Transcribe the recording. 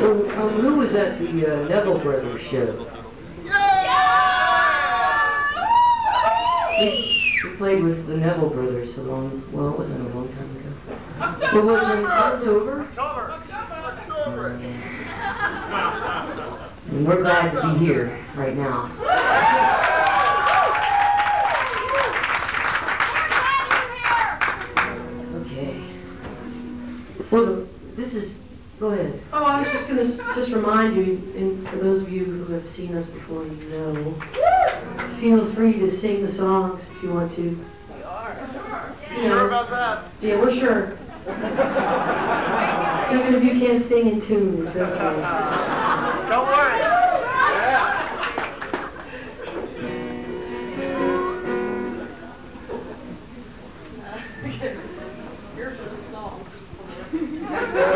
So, who was at the Neville Brothers show? We played with the Neville Brothers well, it wasn't a long time ago. It was in October? October. And we're glad to be here right now. Okay. So, this is, go ahead. Oh, I was just going to remind you, and for those of you who have seen us before, you know, feel free to sing the songs if you want to. You sure about that? Yeah, we're sure. Even if you can't sing in tune, it's okay. Don't worry. Here's just a song.